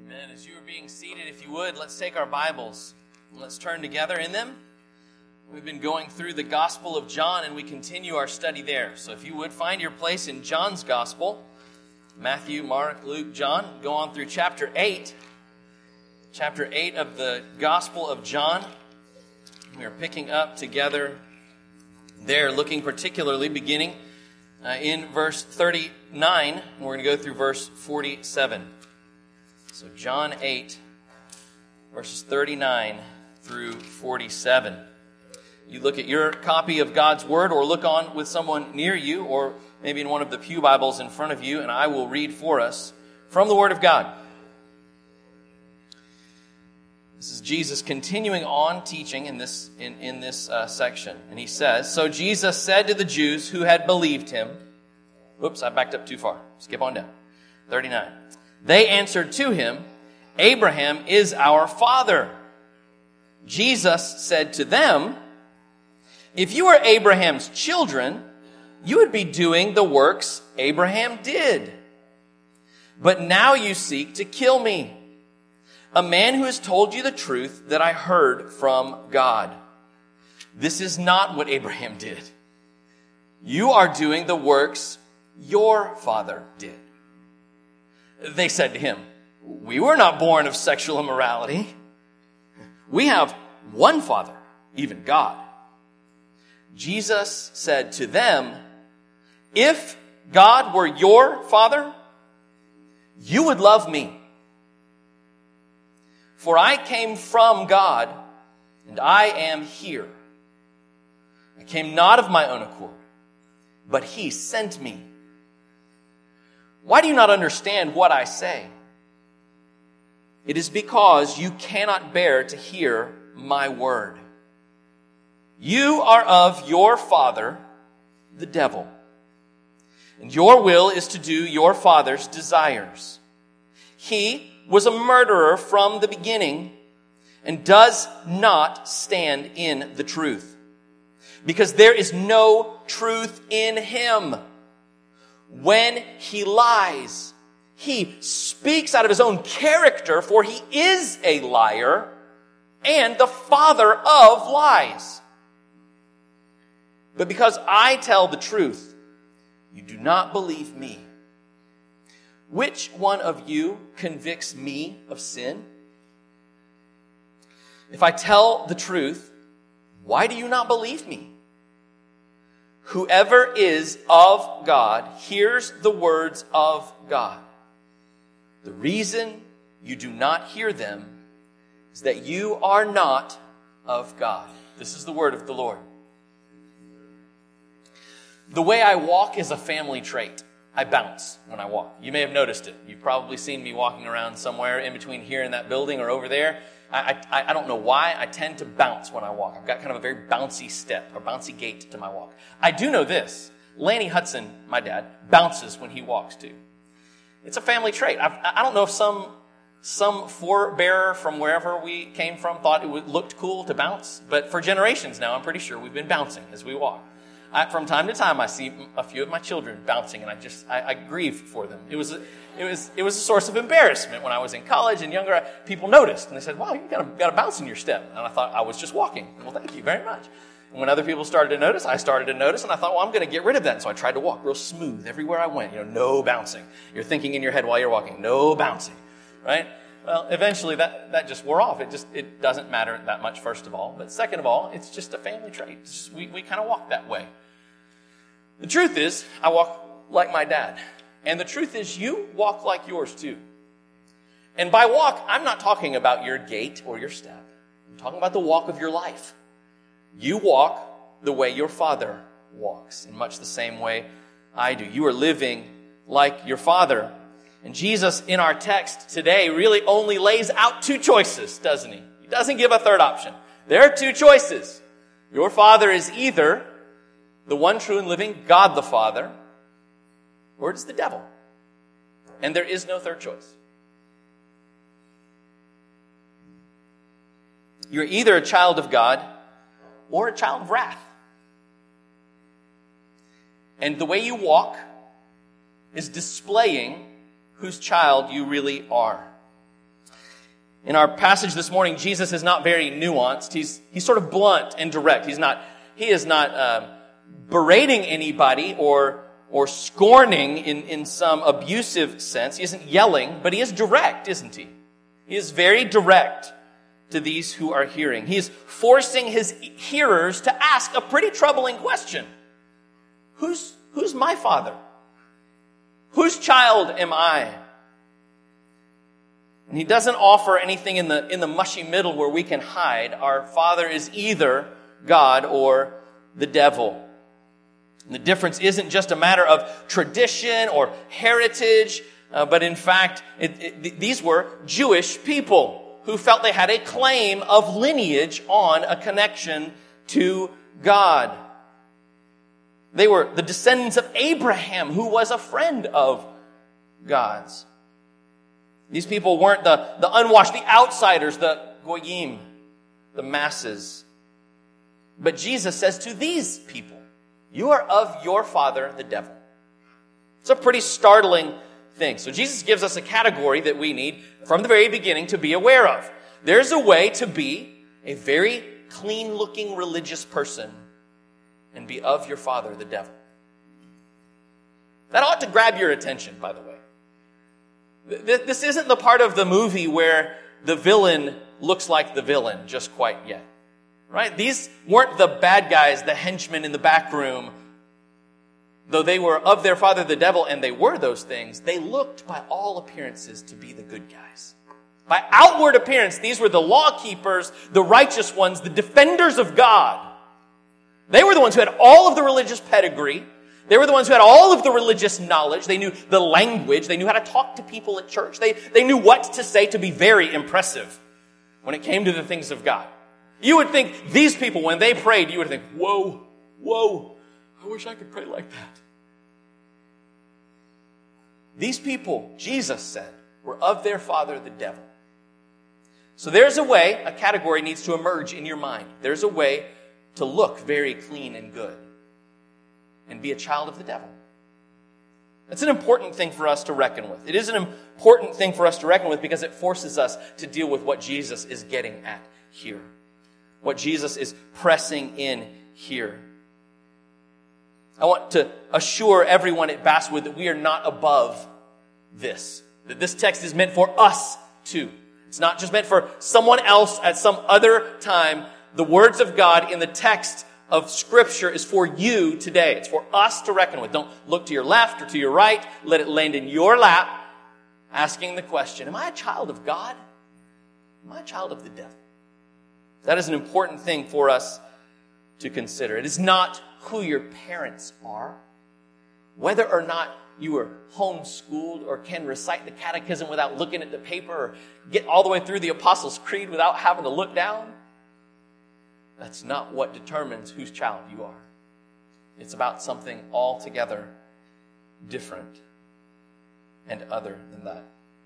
Amen. As you are being seated, if you would, let's take our Bibles and let's turn together in them. We've been going through the Gospel of John, and we continue our study there. So if you would, find your place in John's Gospel. Matthew, Mark, Luke, John. Go on through chapter 8. Chapter 8 of the Gospel of John. We are picking up together there, looking particularly beginning in verse 39. And we're going to go through verse 47. So John 8, verses 39 through 47. You look at your copy of God's Word, or look on with someone near you, or maybe in one of the pew Bibles in front of you, and I will read for us from the Word of God. This is Jesus continuing on teaching in this section. And he says, "So Jesus said to the Jews who had believed him," whoops, I backed up too far. Skip on down. 39. "They answered to him, 'Abraham is our father.' Jesus said to them, 'If you were Abraham's children, you would be doing the works Abraham did. But now you seek to kill me, a man who has told you the truth that I heard from God. This is not what Abraham did. You are doing the works your father did.' They said to him, 'We were not born of sexual immorality. We have one Father, even God.' Jesus said to them, 'If God were your Father, you would love me. For I came from God, and I am here. I came not of my own accord, but He sent me. Why do you not understand what I say? It is because you cannot bear to hear my word. You are of your father, the devil, and your will is to do your father's desires. He was a murderer from the beginning and does not stand in the truth, because there is no truth in him. When he lies, he speaks out of his own character, for he is a liar and the father of lies. But because I tell the truth, you do not believe me. Which one of you convicts me of sin? If I tell the truth, why do you not believe me? Whoever is of God hears the words of God. The reason you do not hear them is that you are not of God." This is the word of the Lord. The way I walk is a family trait. I bounce when I walk. You may have noticed it. You've probably seen me walking around somewhere in between here and that building or over there. I don't know why. I tend to bounce when I walk. I've got kind of a very bouncy step or bouncy gait to my walk. I do know this. Lanny Hudson, my dad, bounces when he walks too. It's a family trait. I don't know if some forebearer from wherever we came from thought it looked cool to bounce, but for generations now, I'm pretty sure we've been bouncing as we walk. From time to time, I see a few of my children bouncing, and I grieve for them. It was a source of embarrassment when I was in college and younger. People noticed, and they said, "Wow, you got a bounce in your step." And I thought I was just walking. Well, thank you very much. And when other people started to notice, I started to notice, and I thought, well, I'm going to get rid of that. And so I tried to walk real smooth everywhere I went. No bouncing. You're thinking in your head while you're walking, no bouncing, right? Well, eventually that just wore off. It doesn't matter that much, first of all. But second of all, it's just a family trait. We kind of walk that way. The truth is, I walk like my dad. And the truth is, you walk like yours too. And by walk, I'm not talking about your gait or your step. I'm talking about the walk of your life. You walk the way your father walks, in much the same way I do. You are living like your father. And Jesus, in our text today, really only lays out two choices, doesn't he? He doesn't give a third option. There are two choices. Your father is either the one true and living God the Father, or it is the devil. And there is no third choice. You're either a child of God or a child of wrath. And the way you walk is displaying whose child you really are. In our passage this morning, Jesus is not very nuanced. He's sort of blunt and direct. He is not berating anybody or scorning in some abusive sense. He isn't yelling, but he is direct, isn't he? He is very direct to these who are hearing. He is forcing his hearers to ask a pretty troubling question. Who's my father? Whose child am I? And he doesn't offer anything in the mushy middle where we can hide. Our father is either God or the devil. And the difference isn't just a matter of tradition or heritage, but in fact, these were Jewish people who felt they had a claim of lineage on a connection to God. They were the descendants of Abraham, who was a friend of God's. These people weren't the unwashed, the outsiders, the goyim, the masses. But Jesus says to these people, you are of your father, the devil. It's a pretty startling thing. So Jesus gives us a category that we need from the very beginning to be aware of. There's a way to be a very clean-looking religious person and be of your father, the devil. That ought to grab your attention, by the way. This isn't the part of the movie where the villain looks like the villain just quite yet. Right? These weren't the bad guys, the henchmen in the back room. Though they were of their father, the devil, and they were those things, they looked by all appearances to be the good guys. By outward appearance, these were the law keepers, the righteous ones, the defenders of God. They were the ones who had all of the religious pedigree. They were the ones who had all of the religious knowledge. They knew the language. They knew how to talk to people at church. They knew what to say to be very impressive when it came to the things of God. You would think these people, when they prayed, you would think, whoa, I wish I could pray like that. These people, Jesus said, were of their father, the devil. So there's a way, a category needs to emerge in your mind. There's a way to look very clean and good and be a child of the devil. That's an important thing for us to reckon with. It is an important thing for us to reckon with because it forces us to deal with what Jesus is getting at here. What Jesus is pressing in here. I want to assure everyone at Basswood that we are not above this. That this text is meant for us too. It's not just meant for someone else at some other time. The words of God in the text of Scripture is for you today. It's for us to reckon with. Don't look to your left or to your right. Let it land in your lap, asking the question, am I a child of God? Am I a child of the devil? That is an important thing for us to consider. It is not who your parents are, whether or not you were homeschooled or can recite the catechism without looking at the paper or get all the way through the Apostles' Creed without having to look down. That's not what determines whose child you are. It's about something altogether different and other than that.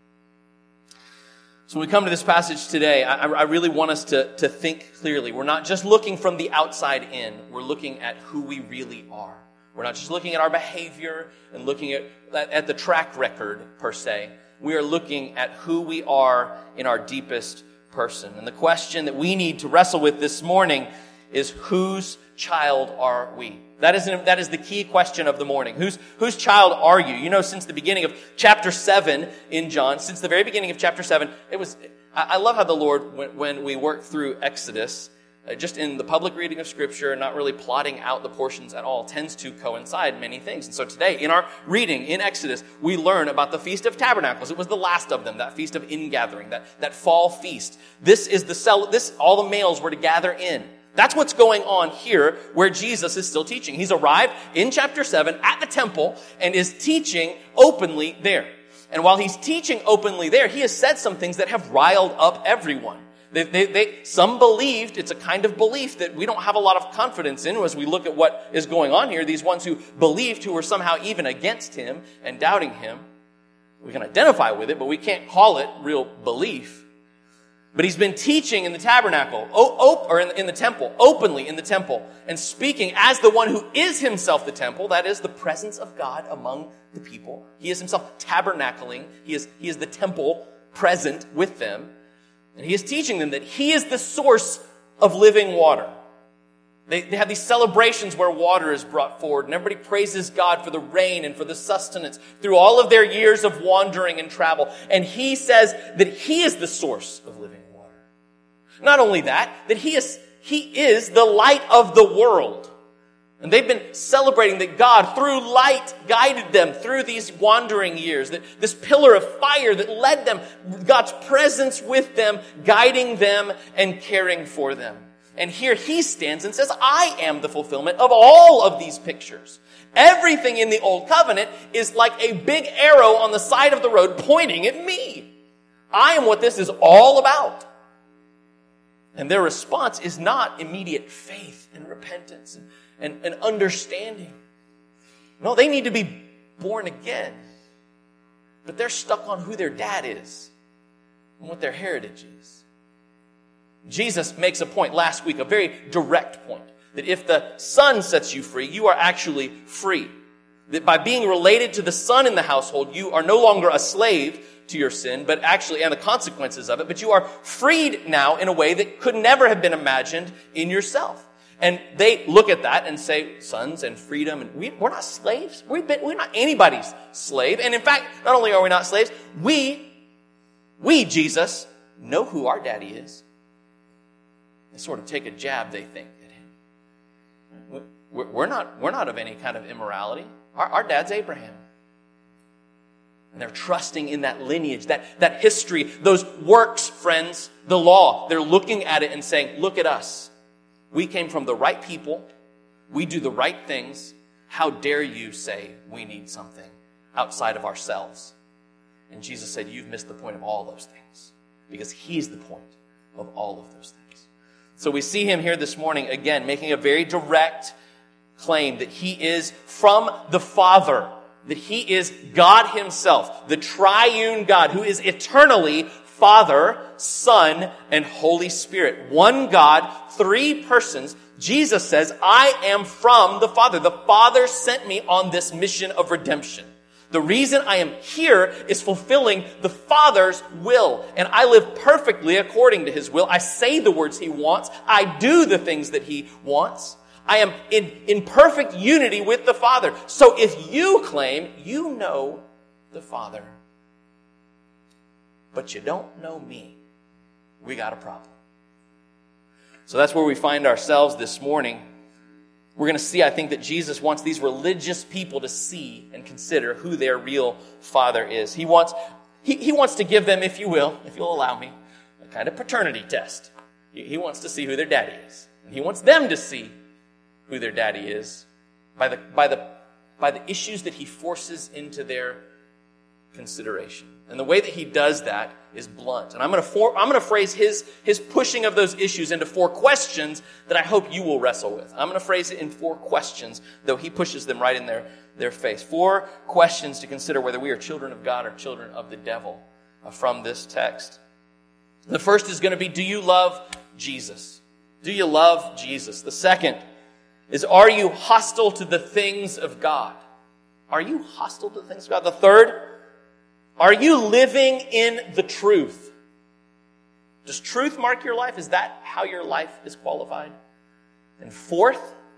So when we come to this passage today, I really want us to think clearly. We're not just looking from the outside in. We're looking at who we really are. We're not just looking at our behavior and looking at the track record, per se. We are looking at who we are in our deepest person. And the question that we need to wrestle with this morning is, whose child are we? That is the key question of the morning. Whose child are you? You know, since the beginning of chapter 7 in John, since the very beginning of chapter 7, I love how the Lord, when we work through Exodus, just in the public reading of Scripture, not really plotting out the portions at all, tends to coincide many things. And so today, in our reading in Exodus, we learn about the Feast of Tabernacles. It was the last of them, that Feast of Ingathering, that fall feast. All the males were to gather in. That's what's going on here where Jesus is still teaching. He's arrived in chapter 7 at the temple and is teaching openly there. And while he's teaching openly there, he has said some things that have riled up everyone. Some believed, it's a kind of belief that we don't have a lot of confidence in as we look at what is going on here. These ones who believed, who were somehow even against him and doubting him. We can identify with it, but we can't call it real belief. But he's been teaching in the tabernacle, or in the temple, openly in the temple, and speaking as the one who is himself the temple, that is the presence of God among the people. He is himself tabernacling. He is the temple present with them. And he is teaching them that he is the source of living water. They have these celebrations where water is brought forward, and everybody praises God for the rain and for the sustenance through all of their years of wandering and travel. And he says that he is the source of living water. Not only that he is the light of the world. And they've been celebrating that God, through light, guided them through these wandering years. That this pillar of fire that led them, God's presence with them, guiding them and caring for them. And here he stands and says, I am the fulfillment of all of these pictures. Everything in the Old Covenant is like a big arrow on the side of the road pointing at me. I am what this is all about. And their response is not immediate faith and repentance and understanding. No, they need to be born again. But they're stuck on who their dad is and what their heritage is. Jesus makes a point last week, a very direct point, that if the Son sets you free, you are actually free. That by being related to the Son in the household, you are no longer a slave to your sin, but actually, and the consequences of it, but you are freed now in a way that could never have been imagined in yourself. And they look at that and say, sons and freedom, and we're not slaves. We're not anybody's slave. And in fact, not only are we not slaves, we, Jesus, know who our daddy is. They sort of take a jab, they think, at him. We're not of any kind of immorality. Our dad's Abraham. And they're trusting in that lineage, that history, those works, friends, the law. They're looking at it and saying, look at us. We came from the right people. We do the right things. How dare you say we need something outside of ourselves? And Jesus said, you've missed the point of all those things, because he's the point of all of those things. So we see him here this morning, again, making a very direct claim that he is from the Father, that he is God himself, the triune God who is eternally Father, Son, and Holy Spirit. One God, three persons. Jesus says, I am from the Father. The Father sent me on this mission of redemption. The reason I am here is fulfilling the Father's will. And I live perfectly according to his will. I say the words he wants. I do the things that he wants. I am in perfect unity with the Father. So if you claim you know the Father, but you don't know me, we got a problem. So that's where we find ourselves this morning. We're going to see, I think, that Jesus wants these religious people to see and consider who their real Father is. He wants to give them, if you'll allow me, a kind of paternity test. He wants to see who their daddy is. And he wants them to see who their daddy is by the issues that he forces into their consideration. And the way that he does that is blunt. And I'm going to phrase his pushing of those issues into 4 questions that I hope you will wrestle with. I'm going to phrase it in 4 questions, though he pushes them right in their face. 4 questions to consider whether we are children of God or children of the devil from this text. The first is going to be, do you love Jesus? Do you love Jesus? The second is, are you hostile to the things of God? Are you hostile to the things of God? The third, are you living in the truth? Does truth mark your life? Is that how your life is qualified? And fourth,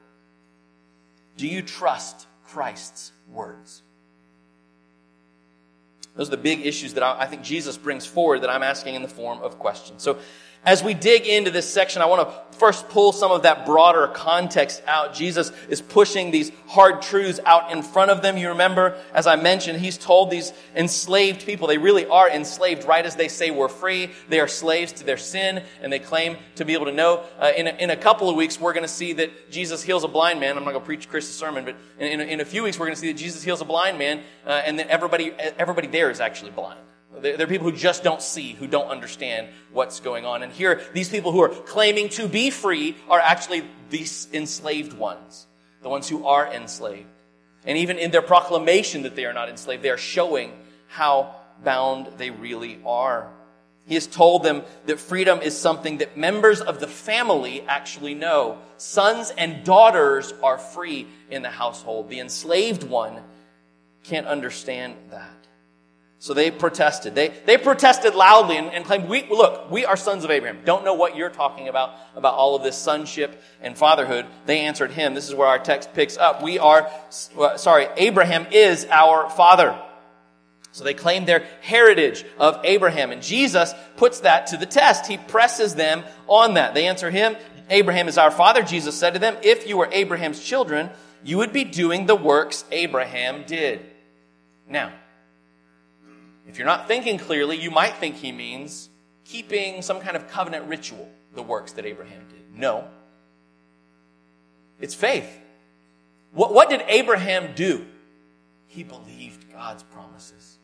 do you trust Christ's words? Those are the big issues that I think Jesus brings forward that I'm asking in the form of questions. So as we dig into this section, I want to first pull some of that broader context out. Jesus is pushing these hard truths out in front of them. You remember, as I mentioned, he's told these enslaved people, they really are enslaved right as they say we're free. They are slaves to their sin, and they claim to be able to know. In a couple of weeks, we're going to see that Jesus heals a blind man. I'm not going to preach Chris's sermon, but in a few weeks, we're going to see that Jesus heals a blind man, and that everybody there is actually blind. There are people who just don't see, who don't understand what's going on. And here, these people who are claiming to be free are actually these enslaved ones, the ones who are enslaved. And even in their proclamation that they are not enslaved, they are showing how bound they really are. He has told them that freedom is something that members of the family actually know. Sons and daughters are free in the household. The enslaved one can't understand that. So they protested. They protested loudly and claimed, we are sons of Abraham. Don't know what you're talking about all of this sonship and fatherhood. They answered him. This is where our text picks up. Abraham is our father. So they claim their heritage of Abraham. And Jesus puts that to the test. He presses them on that. They answer him, Abraham is our father. Jesus said to them, if you were Abraham's children, you would be doing the works Abraham did. Now, if you're not thinking clearly, you might think he means keeping some kind of covenant ritual, the works that Abraham did. No. It's faith. What did Abraham do? He believed God's promises.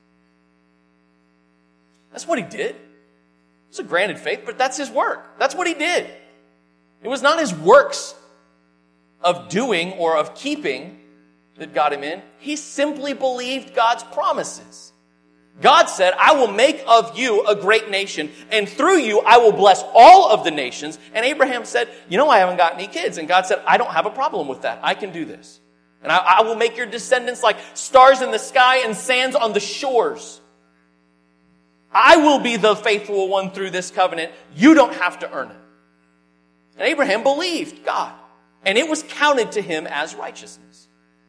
That's what he did. It's a granted faith, but that's his work. That's what he did. It was not his works of doing or of keeping that got him in. He simply believed God's promises. God said, I will make of you a great nation, and through you I will bless all of the nations. And Abraham said, I haven't got any kids. And God said, I don't have a problem with that. I can do this. And I will make your descendants like stars in the sky and sands on the shores. I will be the faithful one through this covenant. You don't have to earn it. And Abraham believed God, and it was counted to him as righteousness.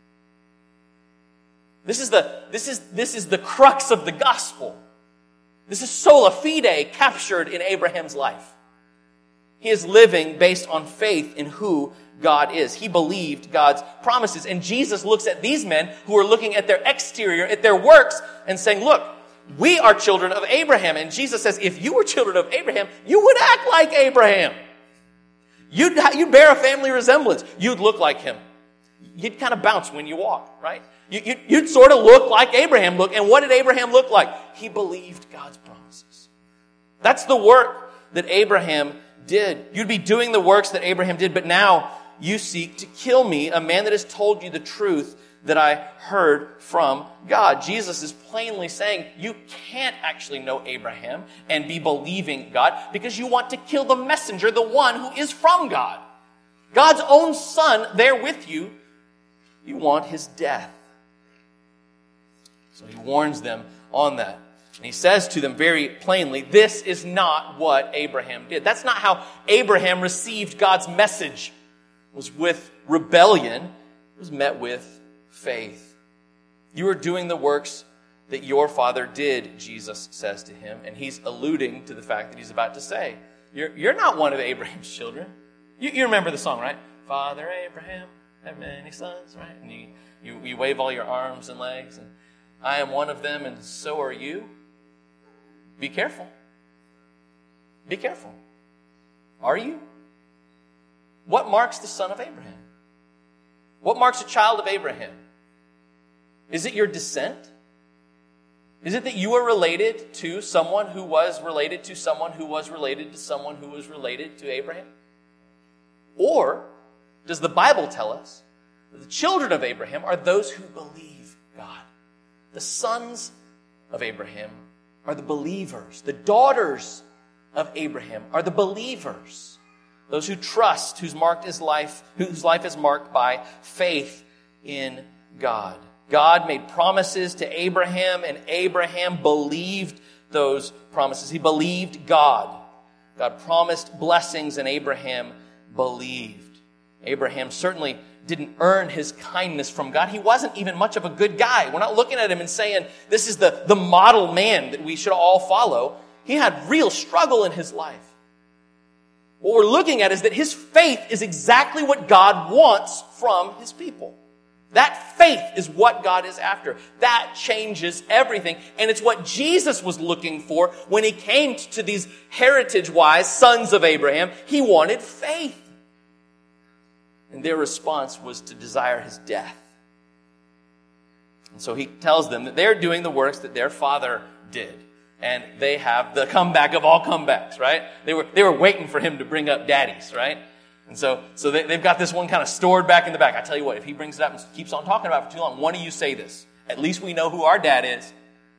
This is the crux of the gospel. This is sola fide captured in Abraham's life. He is living based on faith in who God is. He believed God's promises. And Jesus looks at these men who are looking at their exterior, at their works, and saying, look, we are children of Abraham. And Jesus says, if you were children of Abraham, you would act like Abraham. You'd bear a family resemblance. You'd look like him. You'd kind of bounce when you walk, right? You'd sort of look like Abraham looked. And what did Abraham look like? He believed God's promises. That's the work that Abraham did. You'd be doing the works that Abraham did, but now you seek to kill me, a man that has told you the truth that I heard from God. Jesus is plainly saying you can't actually know Abraham and be believing God because you want to kill the messenger, the one who is from God. God's own son there with you. You want his death. So he warns them on that. And he says to them very plainly, this is not what Abraham did. That's not how Abraham received God's message. It was with rebellion. It was met with faith. You are doing the works that your father did, Jesus says to him. And he's alluding to the fact that he's about to say, you're not one of Abraham's children. You remember the song, right? Father Abraham had many sons, right? And you wave all your arms and legs, and I am one of them, and so are you. Be careful. Be careful. Are you? What marks the son of Abraham? What marks a child of Abraham? Is it your descent? Is it that you are related to someone who was related to someone who was related to someone who was related to Abraham? Or does the Bible tell us that the children of Abraham are those who believe God? The sons of Abraham are the believers. The daughters of Abraham are the believers. Those who trust, whose life is marked by faith in God. God made promises to Abraham, and Abraham believed those promises. He believed God. God promised blessings, and Abraham believed. Abraham certainly didn't earn his kindness from God. He wasn't even much of a good guy. We're not looking at him and saying, this is the model man that we should all follow. He had real struggle in his life. What we're looking at is that his faith is exactly what God wants from his people. That faith is what God is after. That changes everything. And it's what Jesus was looking for when he came to these heritage-wise sons of Abraham. He wanted faith. And their response was to desire his death. And so he tells them that they're doing the works that their father did. And they have the comeback of all comebacks, right? They were waiting for him to bring up daddies, right? And so they've got this one kind of stored back in the back. I tell you what, if he brings it up and keeps on talking about it for too long, one of you say this. At least we know who our dad is.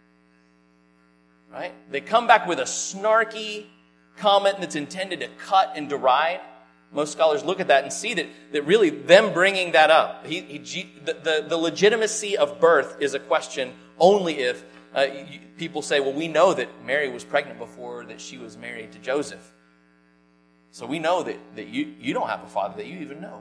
Right? They come back with a snarky comment that's intended to cut and deride. Most scholars look at that and see that really them bringing that up, the legitimacy of birth is a question only if People say, well, we know that Mary was pregnant before that she was married to Joseph. So we know that you don't have a father that you even know.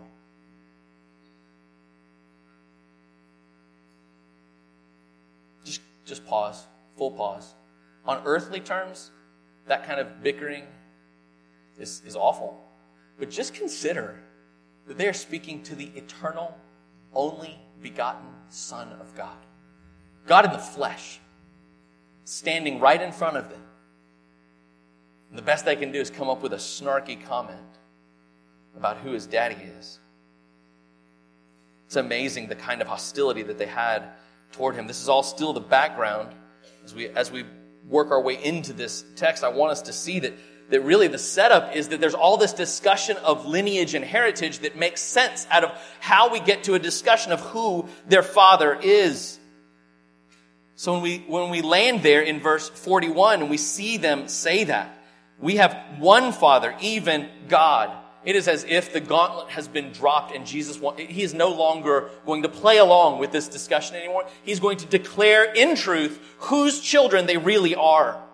Just pause, full pause. On earthly terms, that kind of bickering is awful. But just consider that they are speaking to the eternal, only begotten Son of God. God in the flesh, standing right in front of them. And the best they can do is come up with a snarky comment about who his daddy is. It's amazing the kind of hostility that they had toward him. This is all still the background. As we work our way into this text, I want us to see that really the setup is that there's all this discussion of lineage and heritage that makes sense out of how we get to a discussion of who their father is. So when we land there in verse 41 and we see them say that, we have one Father, even God. It is as if the gauntlet has been dropped and he is no longer going to play along with this discussion anymore. He's going to declare in truth whose children they really are.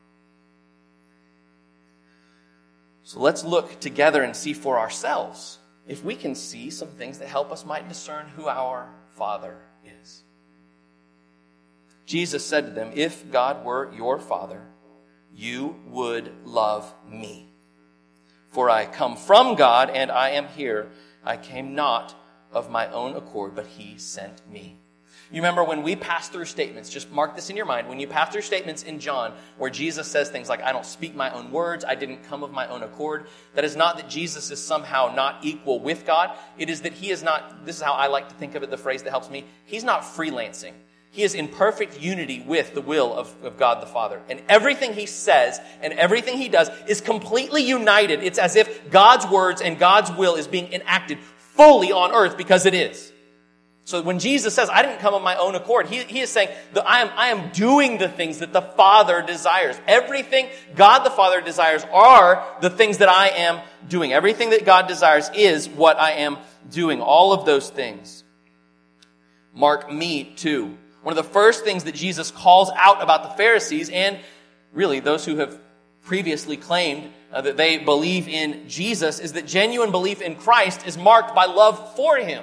So let's look together and see for ourselves if we can see some things that help us might discern who our Father is. Jesus said to them, "If God were your Father, you would love me. For I come from God, and I am here. I came not of my own accord, but he sent me." You remember when we pass through statements, just mark this in your mind, when you pass through statements in John where Jesus says things like, "I don't speak my own words, I didn't come of my own accord," that is not that Jesus is somehow not equal with God. It is that he is not, this is how I like to think of it, the phrase that helps me, he's not freelancing. He is in perfect unity with the will of God the Father. And everything he says and everything he does is completely united. It's as if God's words and God's will is being enacted fully on earth because it is. So when Jesus says, "I didn't come of my own accord," he is saying that I am doing the things that the Father desires. Everything God the Father desires are the things that I am doing. Everything that God desires is what I am doing. All of those things. Mark me too. One of the first things that Jesus calls out about the Pharisees and really those who have previously claimed that they believe in Jesus is that genuine belief in Christ is marked by love for him.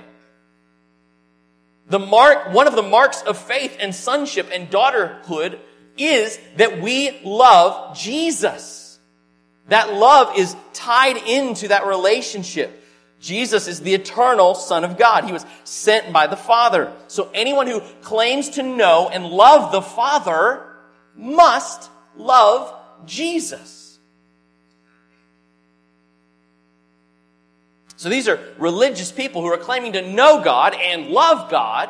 One of the marks of faith and sonship and daughterhood is that we love Jesus. That love is tied into that relationship. Jesus is the eternal Son of God. He was sent by the Father. So anyone who claims to know and love the Father must love Jesus. So these are religious people who are claiming to know God and love God.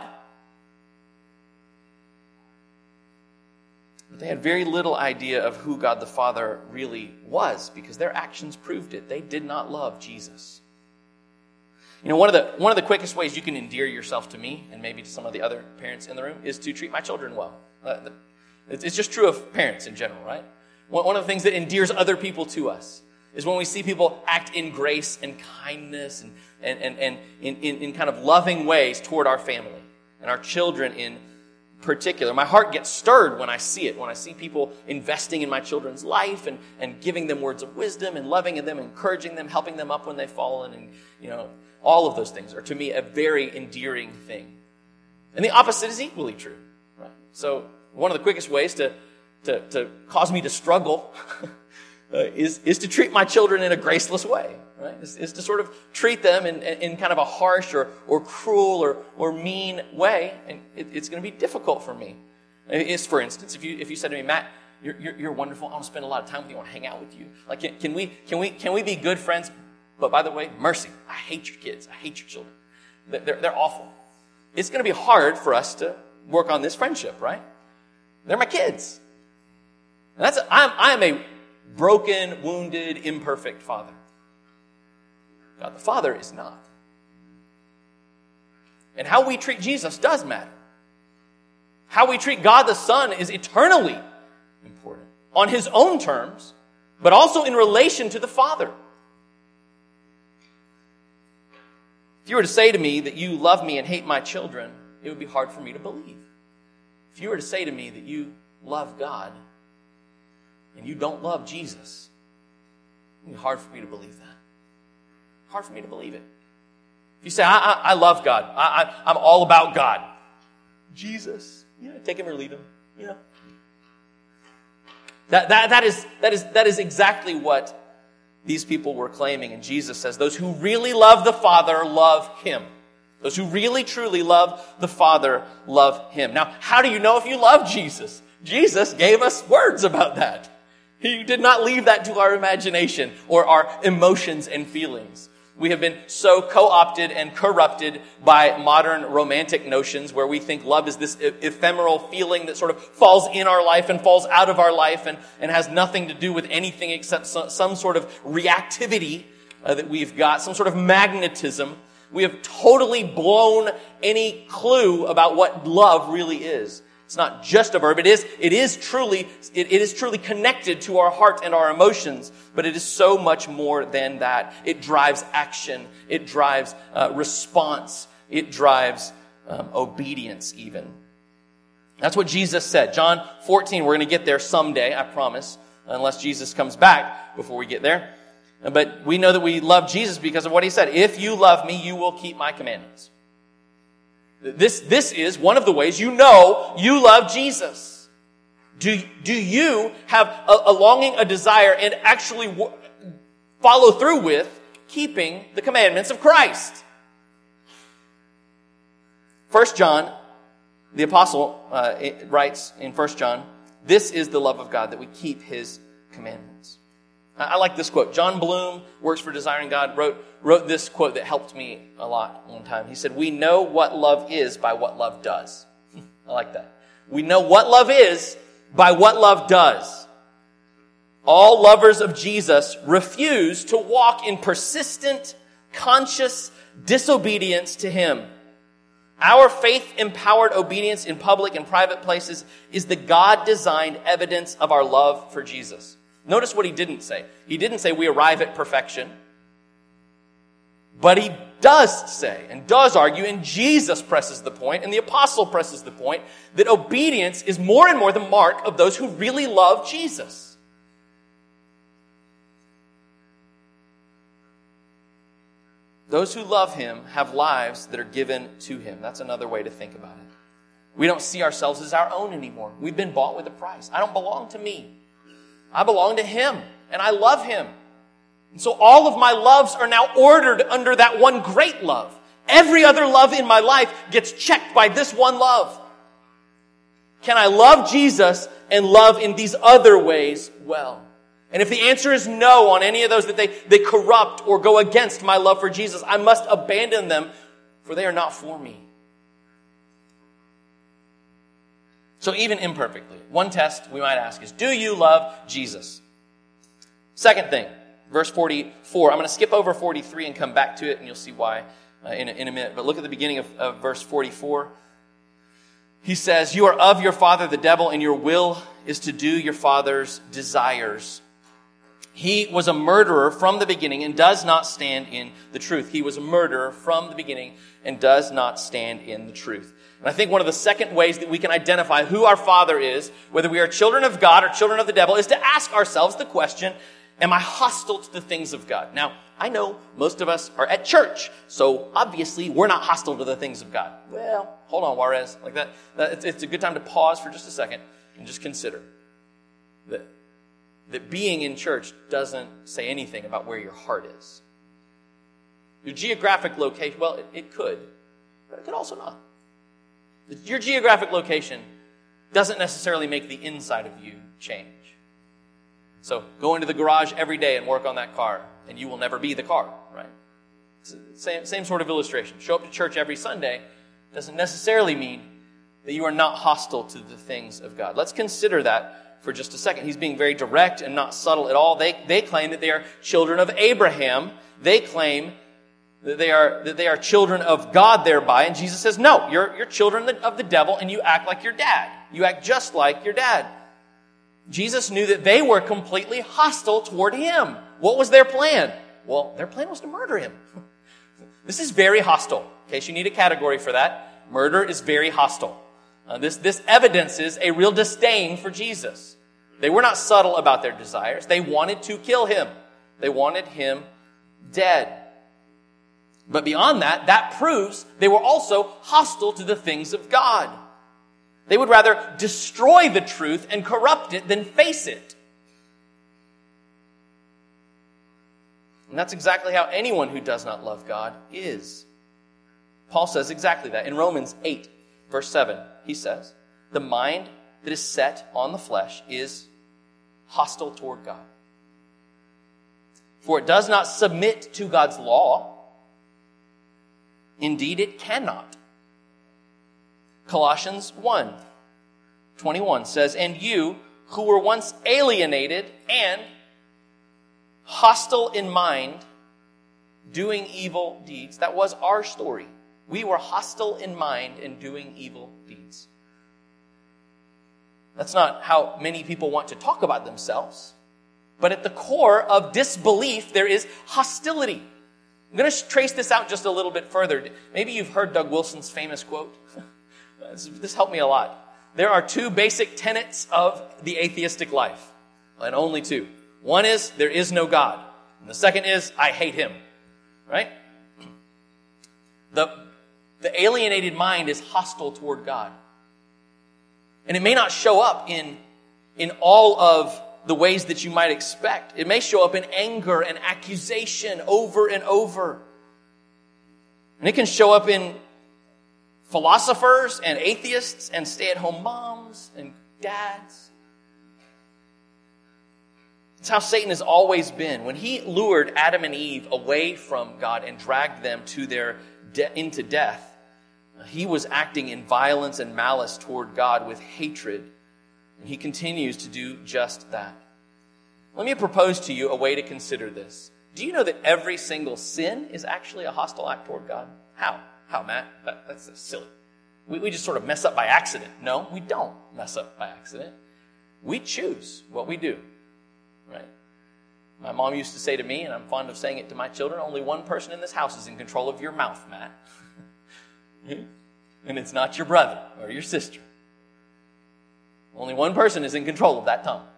But they had very little idea of who God the Father really was because their actions proved it. They did not love Jesus. You know, one of the quickest ways you can endear yourself to me, and maybe to some of the other parents in the room, is to treat my children well. It's just true of parents in general, right? One of the things that endears other people to us is when we see people act in grace and kindness and in kind of loving ways toward our family and our children in particular. My heart gets stirred when I see it, when I see people investing in my children's life and giving them words of wisdom and loving them, encouraging them, helping them up when they've fallen, and all of those things are, to me, a very endearing thing. And the opposite is equally true. Right? So one of the quickest ways to cause me to struggle is to treat my children in a graceless way. Right? Is to sort of treat them in kind of a harsh or cruel or mean way. And it's going to be difficult for me. For instance, if you said to me, "Matt, you're wonderful. I want to spend a lot of time with you. I want to hang out with you. Like, can we be good friends? But by the way, mercy, I hate your kids. I hate your children. They're awful." It's going to be hard for us to work on this friendship, right? They're my kids. And I am a broken, wounded, imperfect father. God the Father is not. And how we treat Jesus does matter. How we treat God the Son is eternally important. On his own terms, but also in relation to the Father. If you were to say to me that you love me and hate my children, it would be hard for me to believe. If you were to say to me that you love God and you don't love Jesus, it's hard for me to believe that. Hard for me to believe it. If you say, I love God. I'm all about God. Jesus, take him or leave him, That is exactly what these people were claiming. And Jesus says, those who really love the Father love him. Those who really, truly love the Father love him. Now, how do you know if you love Jesus? Jesus gave us words about that. He did not leave that to our imagination or our emotions and feelings. We have been so co-opted and corrupted by modern romantic notions where we think love is this ephemeral feeling that sort of falls in our life and falls out of our life and has nothing to do with anything except some sort of reactivity that we've got, some sort of magnetism. We have totally blown any clue about what love really is. It's not just a verb. It is truly connected to our heart and our emotions, but it is so much more than that. It drives action. It drives response. It drives obedience even. That's what Jesus said. John 14, we're going to get there someday, I promise, unless Jesus comes back before we get there. But we know that we love Jesus because of what he said. If you love me, you will keep my commandments. This is one of the ways you know you love Jesus. Do you have a longing, a desire, and actually follow through with keeping the commandments of Christ? 1 John, the apostle writes in 1 John, this is the love of God, that we keep his commandments. I like this quote. John Bloom, works for Desiring God, wrote this quote that helped me a lot one time. He said, we know what love is by what love does. I like that. We know what love is by what love does. All lovers of Jesus refuse to walk in persistent, conscious disobedience to him. Our faith-empowered obedience in public and private places is the God-designed evidence of our love for Jesus. Notice what he didn't say. He didn't say we arrive at perfection. But he does say and does argue, and Jesus presses the point, and the apostle presses the point, that obedience is more and more the mark of those who really love Jesus. Those who love him have lives that are given to him. That's another way to think about it. We don't see ourselves as our own anymore. We've been bought with a price. I don't belong to me. I belong to him, and I love him. And so all of my loves are now ordered under that one great love. Every other love in my life gets checked by this one love. Can I love Jesus and love in these other ways well? And if the answer is no on any of those, that they corrupt or go against my love for Jesus, I must abandon them, for they are not for me. So even imperfectly, one test we might ask is, do you love Jesus? Second thing, verse 44. I'm going to skip over 43 and come back to it, and you'll see why in a minute. But look at the beginning of verse 44. He says, you are of your father the devil, and your will is to do your father's desires. He was a murderer from the beginning and does not stand in the truth. He was a murderer from the beginning and does not stand in the truth. And I think one of the second ways that we can identify who our Father is, whether we are children of God or children of the devil, is to ask ourselves the question, am I hostile to the things of God? Now, I know most of us are at church, so obviously we're not hostile to the things of God. Well, hold on, Juarez. Like that it's a good time to pause for just a second and just consider that being in church doesn't say anything about where your heart is. Your geographic location, well, it could, but it could also not. Your geographic location doesn't necessarily make the inside of you change. So go into the garage every day and work on that car, and you will never be the car, right? Same sort of illustration. Show up to church every Sunday doesn't necessarily mean that you are not hostile to the things of God. Let's consider that for just a second. He's being very direct and not subtle at all. They claim that they are children of Abraham. They claim that they are children of God thereby. And Jesus says, no, you're children of the devil, and you act like your dad. You act just like your dad. Jesus knew that they were completely hostile toward him. What was their plan? Well, their plan was to murder him. This is very hostile. In case you need a category for that, murder is very hostile. This evidences a real disdain for Jesus. They were not subtle about their desires. They wanted to kill him. They wanted him dead. But beyond that, that proves they were also hostile to the things of God. They would rather destroy the truth and corrupt it than face it. And that's exactly how anyone who does not love God is. Paul says exactly that. In Romans 8, verse 7, he says, the mind that is set on the flesh is hostile toward God. For it does not submit to God's law. Indeed, it cannot. Colossians 1:21 says, and you who were once alienated and hostile in mind, doing evil deeds. That was our story. We were hostile in mind and doing evil deeds. That's not how many people want to talk about themselves. But at the core of disbelief, there is hostility. I'm going to trace this out just a little bit further. Maybe you've heard Doug Wilson's famous quote. This helped me a lot. There are two basic tenets of the atheistic life, and only two. One is, there is no God. And the second is, I hate him. Right? The alienated mind is hostile toward God. And it may not show up in all of the ways that you might expect. It may show up in anger and accusation over and over. And it can show up in philosophers and atheists and stay-at-home moms and dads. It's how Satan has always been. When he lured Adam and Eve away from God and dragged them to into death, he was acting in violence and malice toward God with hatred. And he continues to do just that. Let me propose to you a way to consider this. Do you know that every single sin is actually a hostile act toward God? How? How, Matt? That's silly. We just sort of mess up by accident. No, we don't mess up by accident. We choose what we do. Right? My mom used to say to me, and I'm fond of saying it to my children, only one person in this house is in control of your mouth, Matt. And it's not your brother or your sister. Only one person is in control of that tongue.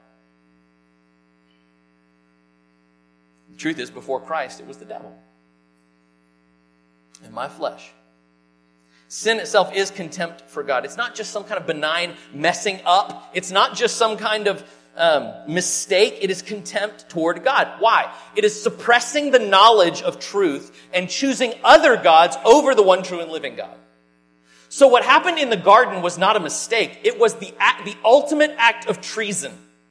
The truth is, before Christ, it was the devil. In my flesh. Sin itself is contempt for God. It's not just some kind of benign messing up. It's not just some kind of mistake. It is contempt toward God. Why? It is suppressing the knowledge of truth and choosing other gods over the one true and living God. So what happened in the garden was not a mistake. It was the ultimate act of treason.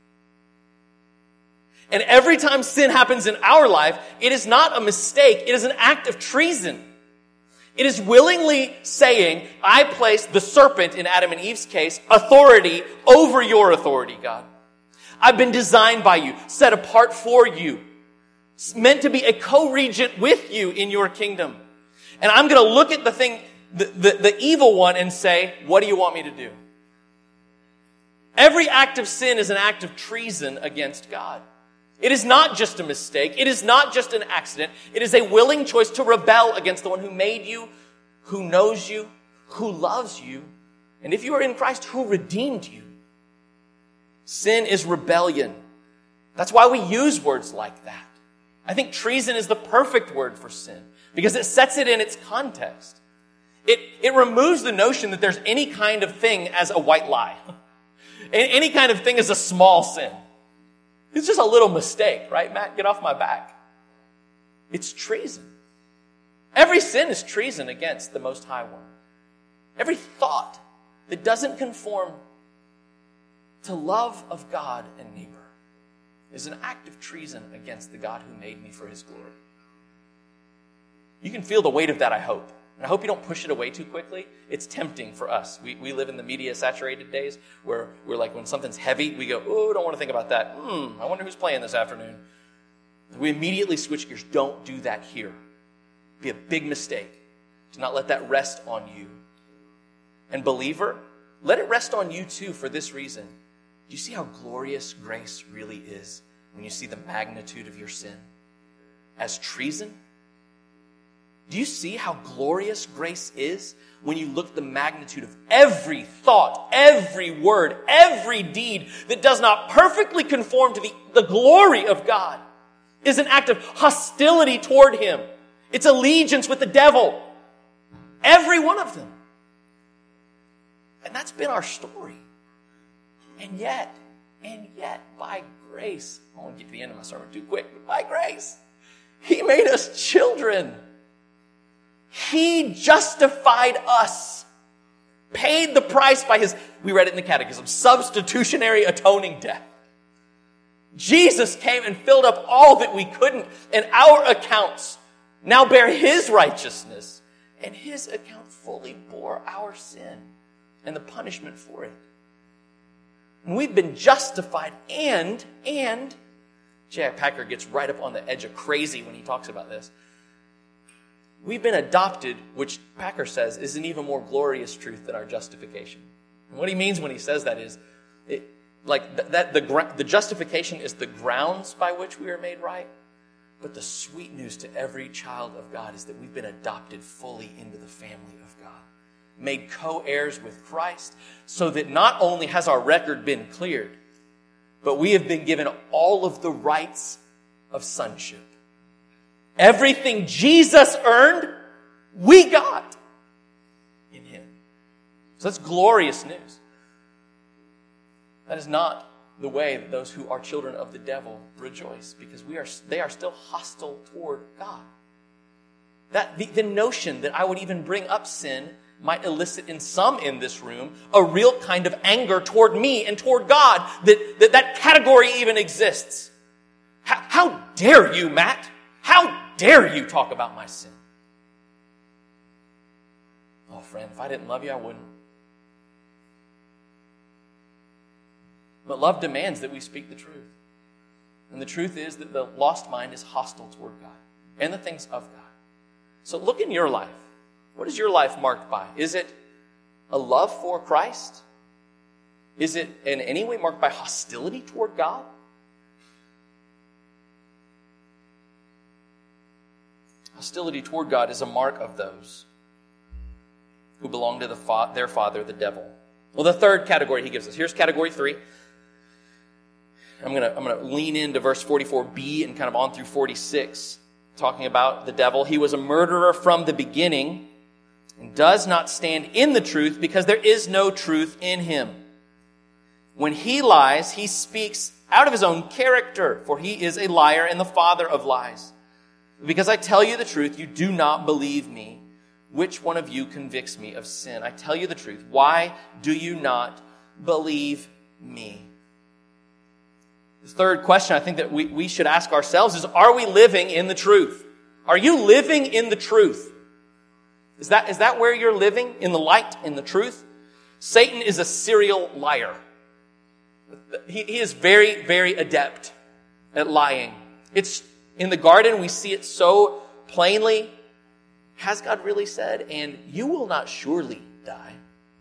And every time sin happens in our life, it is not a mistake. It is an act of treason. It is willingly saying, I place the serpent, in Adam and Eve's case, authority over your authority, God. I've been designed by you, set apart for you, meant to be a co-regent with you in your kingdom. And I'm going to look at the thing, the evil one, and say, what do you want me to do? Every act of sin is an act of treason against God. It is not just a mistake. It is not just an accident. It is a willing choice to rebel against the one who made you, who knows you, who loves you, and if you are in Christ, who redeemed you. Sin is rebellion. That's why we use words like that. I think treason is the perfect word for sin because it sets it in its context. It removes the notion that there's any kind of thing as a white lie. Any kind of thing as a small sin. It's just a little mistake, right, Matt? Get off my back. It's treason. Every sin is treason against the Most High One. Every thought that doesn't conform to love of God and neighbor is an act of treason against the God who made me for his glory. You can feel the weight of that, I hope. And I hope you don't push it away too quickly. It's tempting for us. We live in the media-saturated days where we're like, when something's heavy, we go, oh, don't want to think about that. I wonder who's playing this afternoon. We immediately switch gears. Don't do that here. It'd be a big mistake to not let that rest on you. And believer, let it rest on you too for this reason. Do you see how glorious grace really is when you see the magnitude of your sin? As treason, Do you see how glorious grace is when you look at the magnitude of every thought, every word, every deed that does not perfectly conform to the glory of God is an act of hostility toward Him. It's allegiance with the devil. Every one of them. And that's been our story. And yet, by grace, I won't get to the end of my sermon too quick, but by grace, He made us children. He justified us, paid the price by His, we read it in the catechism, substitutionary atoning death. Jesus came and filled up all that we couldn't, and our accounts now bear His righteousness, and His account fully bore our sin and the punishment for it. And we've been justified, and J.I. Packer gets right up on the edge of crazy when he talks about this. We've been adopted, which Packer says is an even more glorious truth than our justification. And what he means when he says that is, the justification is the grounds by which we are made right. But the sweet news to every child of God is that we've been adopted fully into the family of God. Made co-heirs with Christ, so that not only has our record been cleared, but we have been given all of the rights of sonship. Everything Jesus earned, we got in Him. So that's glorious news. That is not the way that those who are children of the devil rejoice, because they are still hostile toward God. That the notion that I would even bring up sin might elicit in some in this room a real kind of anger toward me and toward God, that category even exists. How dare you, Matt? How dare you talk about my sin? Oh, friend, if I didn't love you, I wouldn't. But love demands that we speak the truth. And the truth is that the lost mind is hostile toward God and the things of God. So look in your life. What is your life marked by? Is it a love for Christ? Is it in any way marked by hostility toward God? Hostility toward God is a mark of those who belong to their father, the devil. Well, the third category he gives us. Here's category 3. I'm gonna lean into verse 44b and kind of on through 46, talking about the devil. He was a murderer from the beginning and does not stand in the truth because there is no truth in him. When he lies, he speaks out of his own character, for he is a liar and the father of lies. Because I tell you the truth, you do not believe me. Which one of you convicts me of sin? I tell you the truth. Why do you not believe me? The third question I think that we should ask ourselves is, are we living in the truth? Are you living in the truth? Is that where you're living? In the light, in the truth? Satan is a serial liar. He is very, very adept at lying. It's in the garden, we see it so plainly. Has God really said, and you will not surely die?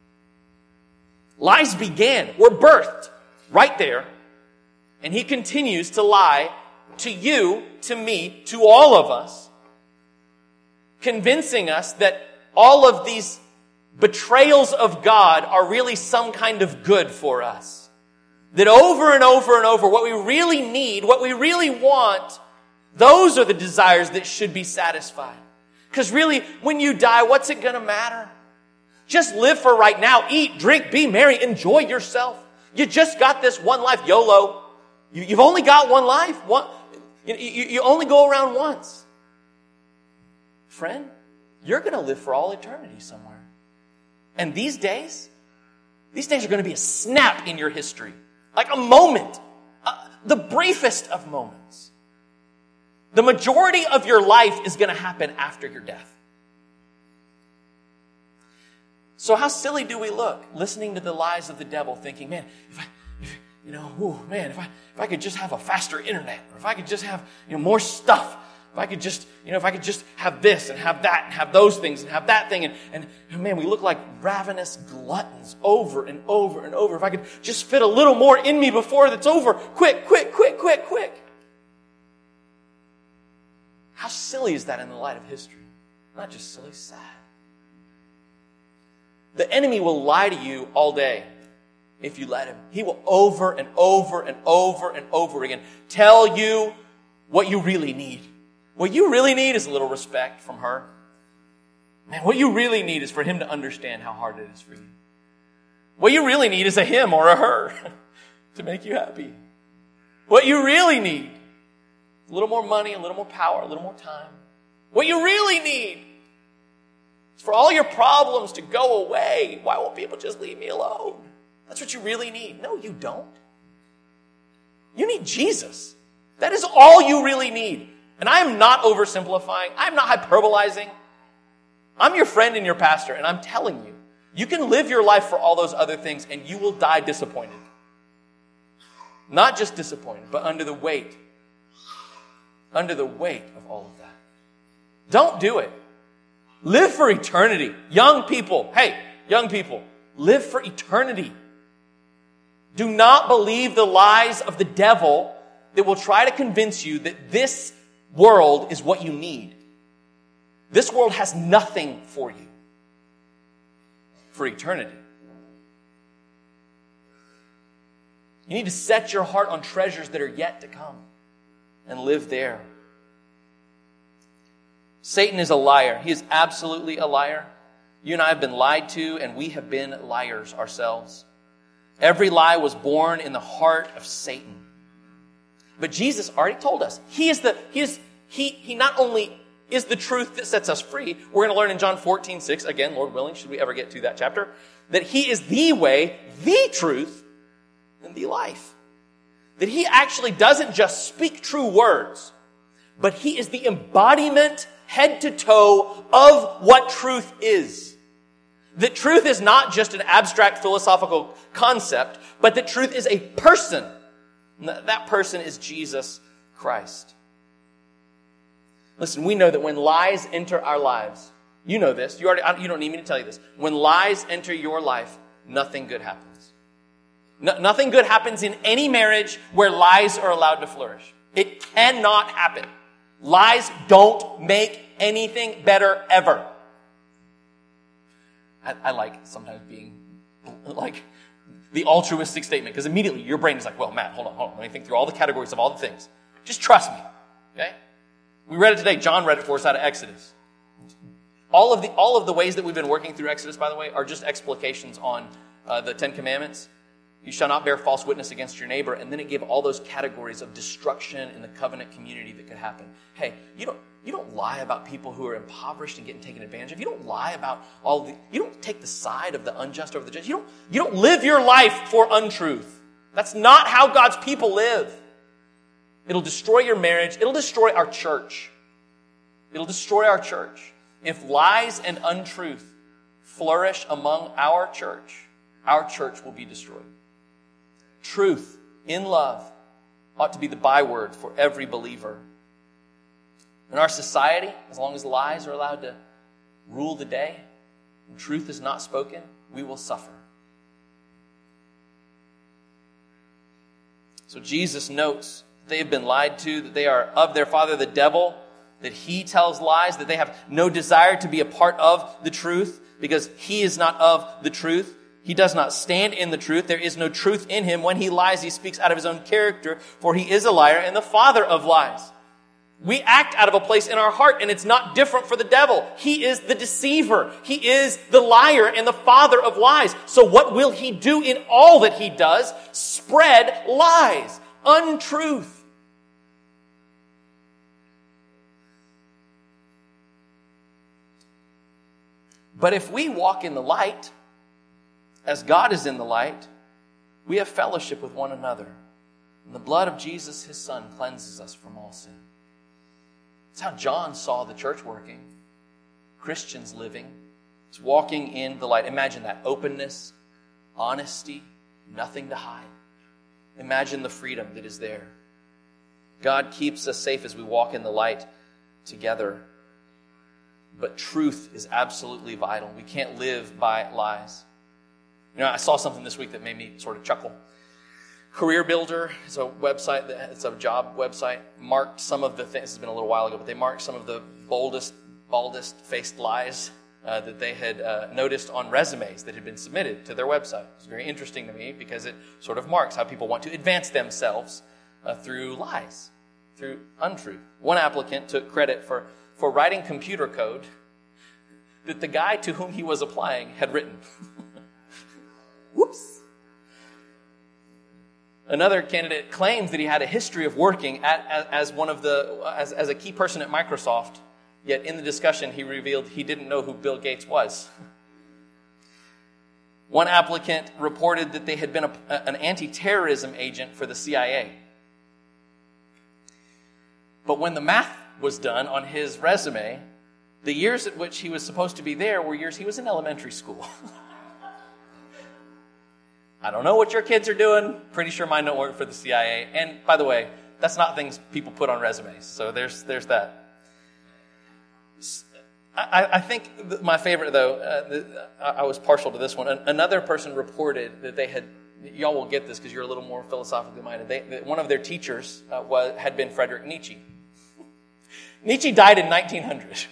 Lies began, were birthed right there. And he continues to lie to you, to me, to all of us, convincing us that all of these betrayals of God are really some kind of good for us. That over and over and over, what we really need, what we really want, those are the desires that should be satisfied. Because really, when you die, what's it going to matter? Just live for right now. Eat, drink, be merry, enjoy yourself. You just got this one life, YOLO. You've only got one life. You only go around once. Friend, you're going to live for all eternity somewhere. And these days are going to be a snap in your history. Like a moment. The briefest of moments. The majority of your life is going to happen after your death. So how silly do we look listening to the lies of the devil, thinking, man, if I could just have a faster internet, or if I could just have, more stuff, if I could just have this and have that and have those things and have that thing, and man, we look like ravenous gluttons over and over and over. If I could just fit a little more in me before it's over, quick. How silly is that in the light of history? Not just silly, sad. The enemy will lie to you all day if you let him. He will over and over and over and over again tell you what you really need. What you really need is a little respect from her. Man, what you really need is for him to understand how hard it is for you. What you really need is a him or a her to make you happy. What you really need is a little more money, a little more power, a little more time. What you really need is for all your problems to go away. Why won't people just leave me alone? That's what you really need. No, you don't. You need Jesus. That is all you really need. And I am not oversimplifying. I'm not hyperbolizing. I'm your friend and your pastor, and I'm telling you, you can live your life for all those other things, and you will die disappointed. Not just disappointed, but under the weight of all of that. Don't do it. Live for eternity. Young people, live for eternity. Do not believe the lies of the devil that will try to convince you that this world is what you need. This world has nothing for you for eternity. You need to set your heart on treasures that are yet to come and live there. Satan is a liar. He is absolutely a liar. You and I have been lied to, and we have been liars ourselves. Every lie was born in the heart of Satan. But Jesus already told us, He not only is the truth that sets us free. We're going to learn in John 14:6, again, Lord willing, should we ever get to that chapter, that He is the way, the truth, and the life. That He actually doesn't just speak true words, but He is the embodiment, head to toe, of what truth is. That truth is not just an abstract philosophical concept, but that truth is a person. And that person is Jesus Christ. Listen, we know that when lies enter our lives, you know this, you don't need me to tell you this. When lies enter your life, nothing good happens. Nothing good happens in any marriage where lies are allowed to flourish. It cannot happen. Lies don't make anything better ever. I like sometimes being like the altruistic statement, because immediately your brain is like, well, Matt, hold on. Let me think through all the categories of all the things. Just trust me, okay? We read it today. John read it for us out of Exodus. All of the ways that we've been working through Exodus, by the way, are just explications on the Ten Commandments. You shall not bear false witness against your neighbor. And then it gave all those categories of destruction in the covenant community that could happen. Hey, you don't lie about people who are impoverished and getting taken advantage of. You don't lie about you don't take the side of the unjust over the just. You don't live your life for untruth. That's not how God's people live. It'll destroy your marriage. It'll destroy our church. It'll destroy our church. If lies and untruth flourish among our church will be destroyed. Truth in love ought to be the byword for every believer. In our society, as long as lies are allowed to rule the day and truth is not spoken, we will suffer. So Jesus notes they have been lied to, that they are of their father the devil, that he tells lies, that they have no desire to be a part of the truth because he is not of the truth. He does not stand in the truth. There is no truth in him. When he lies, he speaks out of his own character, for he is a liar and the father of lies. We act out of a place in our heart, and it's not different for the devil. He is the deceiver. He is the liar and the father of lies. So what will he do in all that he does? Spread lies, untruth. But if we walk in the light, as God is in the light, we have fellowship with one another. And the blood of Jesus, his Son, cleanses us from all sin. That's how John saw the church working. Christians living. It's walking in the light. Imagine that. Openness, honesty, nothing to hide. Imagine the freedom that is there. God keeps us safe as we walk in the light together. But truth is absolutely vital. We can't live by lies. You know, I saw something this week that made me sort of chuckle. Career Builder is a website, it's a job website, marked some of the things, this has been a little while ago, but they marked some of the boldest baldest-faced lies that they had noticed on resumes that had been submitted to their website. It's very interesting to me because it sort of marks how people want to advance themselves through lies, through untruth. One applicant took credit for writing computer code that the guy to whom he was applying had written. Whoops. Another candidate claims that he had a history of working as a key person at Microsoft, yet in the discussion he revealed he didn't know who Bill Gates was. One applicant reported that they had been an anti-terrorism agent for the CIA. But when the math was done on his resume, the years at which he was supposed to be there were years he was in elementary school. I don't know what your kids are doing. Pretty sure mine don't work for the CIA. And by the way, that's not things people put on resumes. So there's that. I think my favorite, though, I was partial to this one. Another person reported that they had, y'all will get this because you're a little more philosophically minded. One of their teachers had been Friedrich Nietzsche. Nietzsche died in 1900,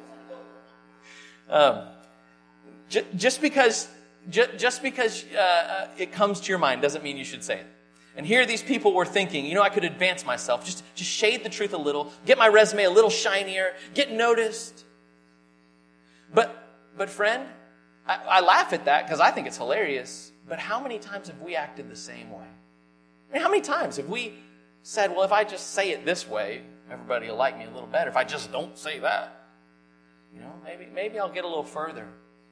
right? Just because it comes to your mind doesn't mean you should say it. And here these people were thinking, I could advance myself, just shade the truth a little, get my resume a little shinier, get noticed. But friend, I laugh at that because I think it's hilarious. But how many times have we acted the same way? I mean, how many times have we said, well, if I just say it this way, everybody will like me a little better. If I just don't say that, maybe I'll get a little further.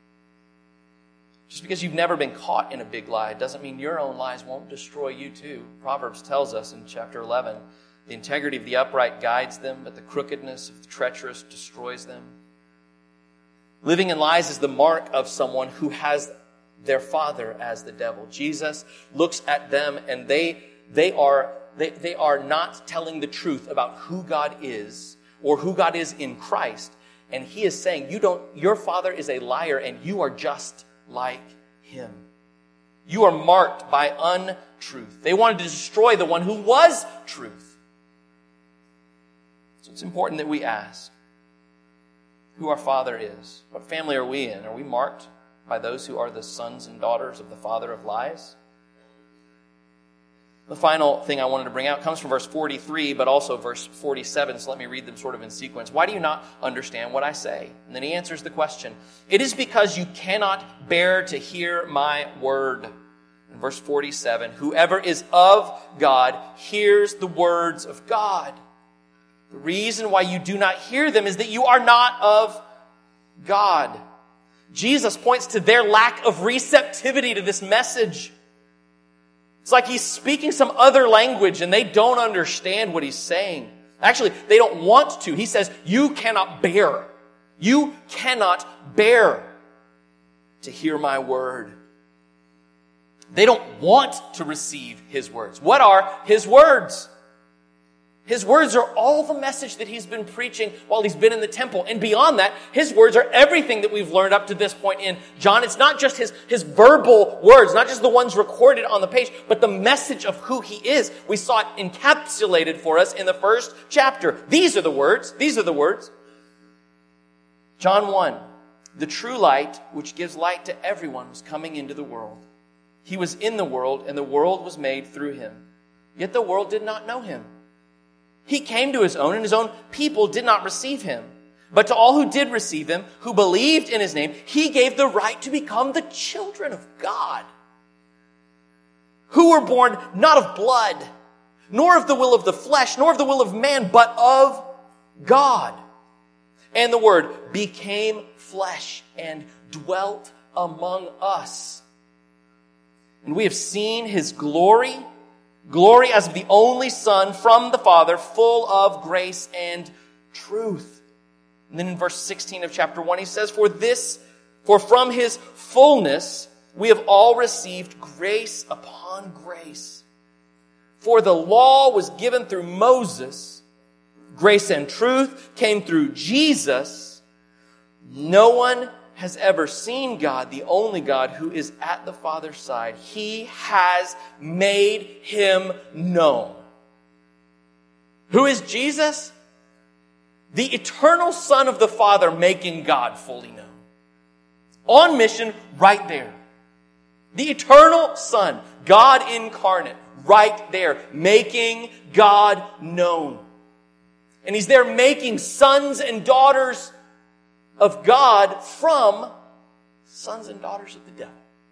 Just because you've never been caught in a big lie doesn't mean your own lies won't destroy you too. Proverbs tells us in chapter 11, the integrity of the upright guides them, but the crookedness of the treacherous destroys them. Living in lies is the mark of someone who has their father as the devil. Jesus looks at them and they are not telling the truth about who God is or who God is in Christ. And he is saying, your father is a liar and you are just like him. You are marked by untruth. They wanted to destroy the one who was truth. So it's important that we ask who our Father is. What family are we in? Are we marked by those who are the sons and daughters of the father of lies? The final thing I wanted to bring out comes from verse 43, but also verse 47, so let me read them sort of in sequence. Why do you not understand what I say? And then he answers the question. It is because you cannot bear to hear my word. In verse 47, whoever is of God hears the words of God. The reason why you do not hear them is that you are not of God. Jesus points to their lack of receptivity to this message. It's like he's speaking some other language and they don't understand what he's saying. Actually, they don't want to. He says, you cannot bear to hear my word. They don't want to receive his words. What are his words? His words are all the message that he's been preaching while he's been in the temple. And beyond that, his words are everything that we've learned up to this point in John. It's not just his verbal words, not just the ones recorded on the page, but the message of who he is. We saw it encapsulated for us in the first chapter. These are the words. John 1, the true light, which gives light to everyone, was coming into the world. He was in the world, and the world was made through him. Yet the world did not know him. He came to his own, and his own people did not receive him. But to all who did receive him, who believed in his name, he gave the right to become the children of God, who were born not of blood, nor of the will of the flesh, nor of the will of man, but of God. And the Word became flesh and dwelt among us. And we have seen his glory as of the only Son from the Father, full of grace and truth. And then in verse 16 of chapter 1, he says, For from his fullness we have all received grace upon grace. For the law was given through Moses, grace and truth came through Jesus. No one has ever seen God, the only God who is at the Father's side. He has made him known. Who is Jesus? The eternal Son of the Father making God fully known. On mission, right there. The eternal Son, God incarnate, right there, making God known. And He's there making sons and daughters of God from sons and daughters of the devil.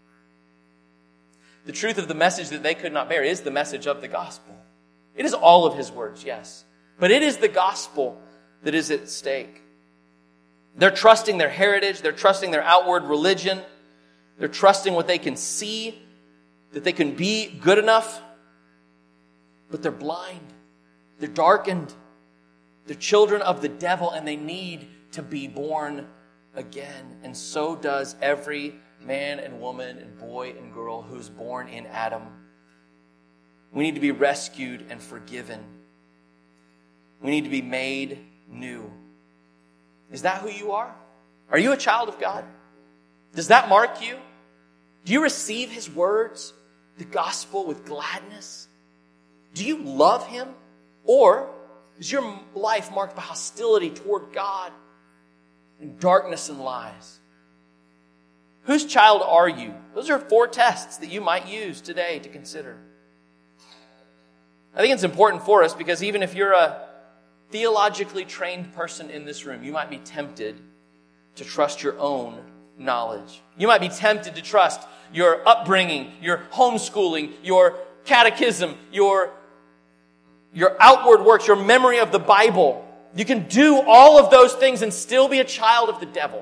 The truth of the message that they could not bear is the message of the gospel. It is all of His words, yes. But it is the gospel that is at stake. They're trusting their heritage. They're trusting their outward religion. They're trusting what they can see, that they can be good enough. But they're blind. They're darkened. They're children of the devil, and they need to be born again. And so does every man and woman and boy and girl who's born in Adam. We need to be rescued and forgiven. We need to be made new. Is that who you are? Are you a child of God? Does that mark you? Do you receive His words, the gospel, with gladness? Do you love Him? Or is your life marked by hostility toward God and darkness and lies? Whose child are you? Those are 4 tests that you might use today to consider. I think it's important for us because even if you're a theologically trained person in this room, you might be tempted to trust your own knowledge. You might be tempted to trust your upbringing, your homeschooling, your catechism, your outward works, your memory of the Bible. You can do all of those things and still be a child of the devil.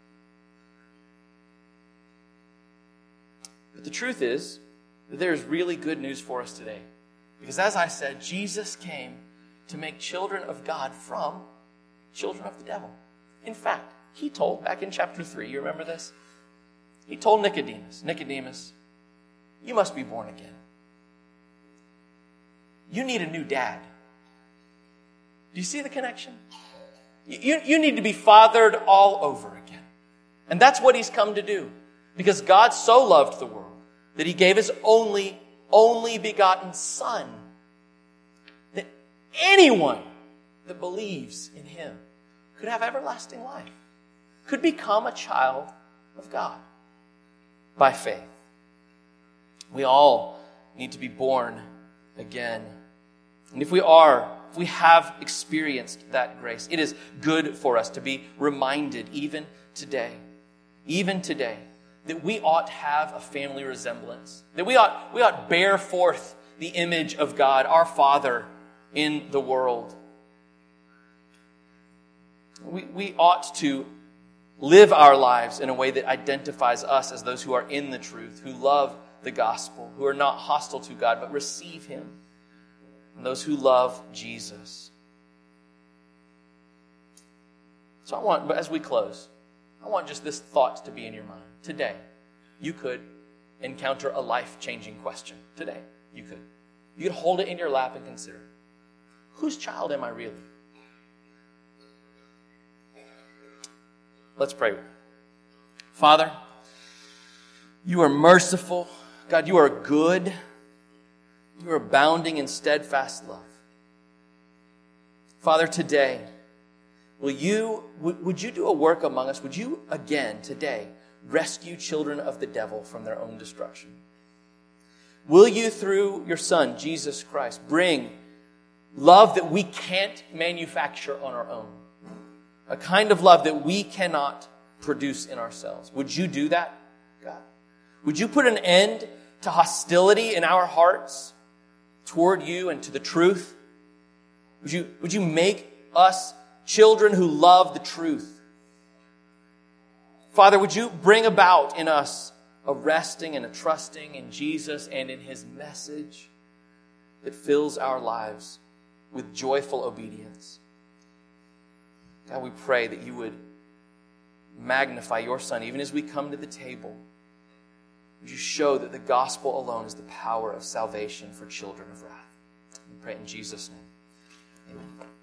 But the truth is that there's really good news for us today. Because as I said, Jesus came to make children of God from children of the devil. In fact, He told, back in chapter 3, you remember this? He told Nicodemus, you must be born again. You need a new dad. Do you see the connection? You need to be fathered all over again. And that's what He's come to do. Because God so loved the world that He gave His only begotten Son, that anyone that believes in Him could have everlasting life, could become a child of God by faith. We all need to be born again. And if we have experienced that grace, it is good for us to be reminded even today, that we ought to have a family resemblance, that we ought bear forth the image of God, our Father in the world. We ought to live our lives in a way that identifies us as those who are in the truth, who love the gospel, who are not hostile to God, but receive Him, and those who love Jesus. So as we close, I want just this thought to be in your mind. Today, you could encounter a life-changing question. Today, you could. You could hold it in your lap and consider, whose child am I really? Let's pray. Father, You are merciful. God, You are good. You are abounding in steadfast love. Father, today, would you do a work among us? Would You again today rescue children of the devil from their own destruction? Will You, through Your Son, Jesus Christ, bring love that we can't manufacture on our own? A kind of love that we cannot produce in ourselves. Would You do that, God? Would You put an end to hostility in our hearts toward You and to the truth? Would you make us children who love the truth? Father, would You bring about in us a resting and a trusting in Jesus and in His message that fills our lives with joyful obedience. God, we pray that You would magnify Your Son even as we come to the table. Would You show that the gospel alone is the power of salvation for children of wrath? We pray in Jesus' name. Amen.